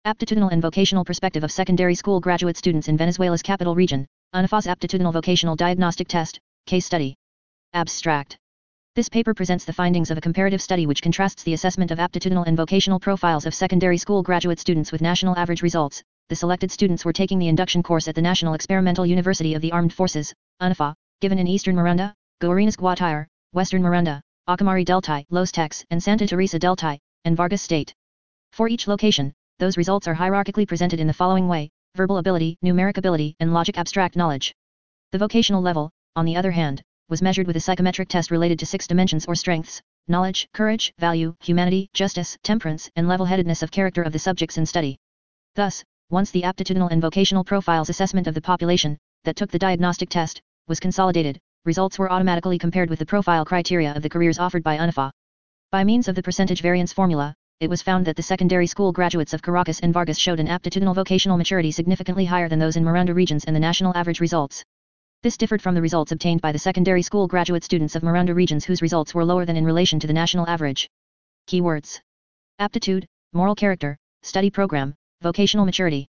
Aptitudinal and vocational perspective of secondary school graduate students in Venezuela's capital region, UNIFA's Aptitudinal Vocational Diagnostic Test, case study. Abstract. This paper presents the findings of a comparative study which contrasts the assessment of aptitudinal and vocational profiles of secondary school graduate students with national average results. The selected students were taking the induction course at the National Experimental University of the Armed Forces, UNIFA, given in Eastern Miranda, Guarinas Guatire, Western Miranda, Ocumare del Tai, Los Teques, and Santa Teresa del Tai, and Vargas State. For each location, those results are hierarchically presented in the following way: verbal ability, numeric ability, and logic abstract knowledge. The vocational level, on the other hand, was measured with a psychometric test related to 6 dimensions or strengths: knowledge, courage, value, humanity, justice, temperance, and level-headedness of character of the subjects in study. Thus, once the aptitudinal and vocational profiles assessment of the population that took the diagnostic test was consolidated, results were automatically compared with the profile criteria of the careers offered by UNIFA. By means of the percentage variance formula, it was found that the secondary school graduates of Caracas and Vargas showed an aptitudinal vocational maturity significantly higher than those in Miranda regions and the national average results. This differed from the results obtained by the secondary school graduate students of Miranda regions whose results were lower than in relation to the national average. Keywords: aptitude, moral character, study program, vocational maturity.